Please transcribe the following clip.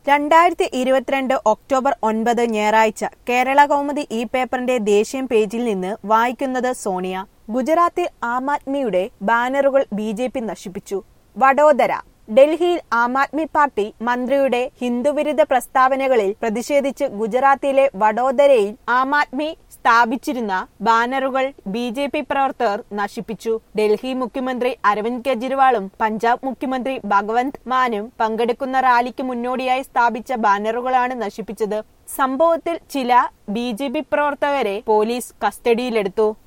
2022 October 9 ഞായറാഴ്ച കേരള കൗമുദി ഈ പേപ്പറിന്റെ ദേശീയ പേജിൽ നിന്ന് വായിക്കുന്നത് സോണിയ. ഗുജറാത്തിൽ ആം ആദ്മിയുടെ ബാനറുകൾ ബിജെപി നശിപ്പിച്ചു. വഡോദര. ഡൽഹിയിൽ ആം ആദ്മി പാർട്ടി മന്ത്രിയുടെ ഹിന്ദുവിരുദ്ധ പ്രസ്താവനകളിൽ പ്രതിഷേധിച്ച് ഗുജറാത്തിലെ വഡോദരയിൽ ആം ആദ്മി സ്ഥാപിച്ചിരുന്ന ബാനറുകൾ ബിജെപി പ്രവർത്തകർ നശിപ്പിച്ചു. ഡൽഹി മുഖ്യമന്ത്രി അരവിന്ദ് കെജ്രിവാളും പഞ്ചാബ് മുഖ്യമന്ത്രി ഭഗവന്ത് മാനും പങ്കെടുക്കുന്ന റാലിക്ക് മുന്നോടിയായി സ്ഥാപിച്ച ബാനറുകളാണ് നശിപ്പിച്ചത്. സംഭവത്തിൽ ചില ബിജെപി പ്രവർത്തകരെ പോലീസ് കസ്റ്റഡിയിലെടുത്തു.